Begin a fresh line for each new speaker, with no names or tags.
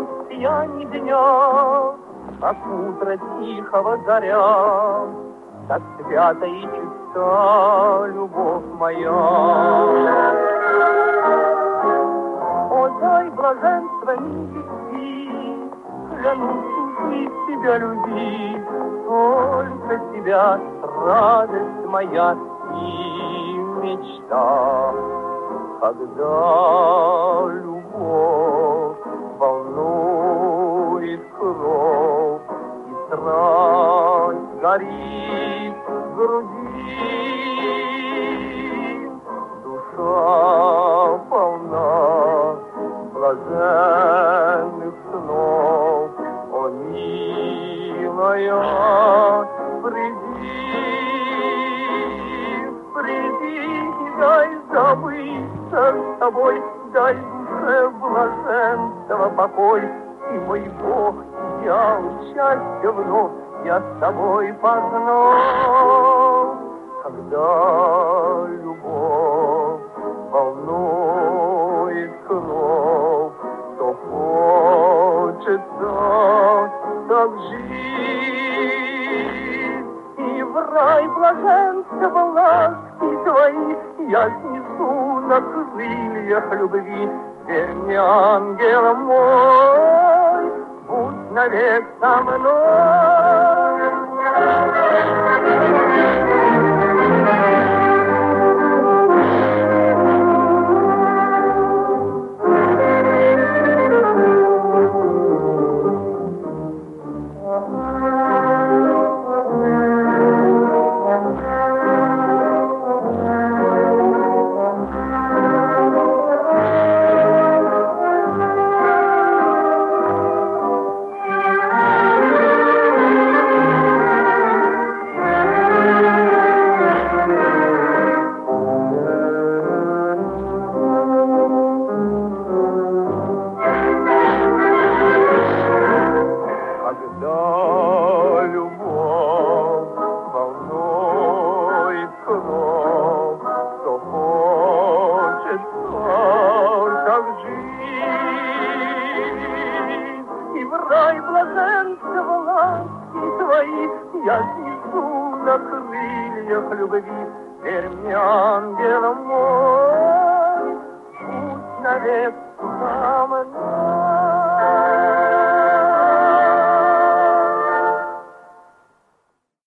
сиянии дня, как утро тихого заря, так свята и чиста любовь моя. О, дай блаженство небеси, клянусь из тебя любви, только тебя радость моя и мечта. Когда любовь волнует кровь и страсть горит в груди, душа полна блаженных снов. О, милая, приди, дай забыться с тобой, дай душе блаженства покой. И мой Бог, я счастье вновь, я с тобой познал. Когда любовь волнует кровь, то хочется так жить. И в рай блаженства ласки твои я снесу на крыльях любви. Теперь мне, ангел мой, будь навек со мной. Рай блаженства ласки твои я снесу на крыльях любви. Теперь мне, ангел мой, будь навек со мной.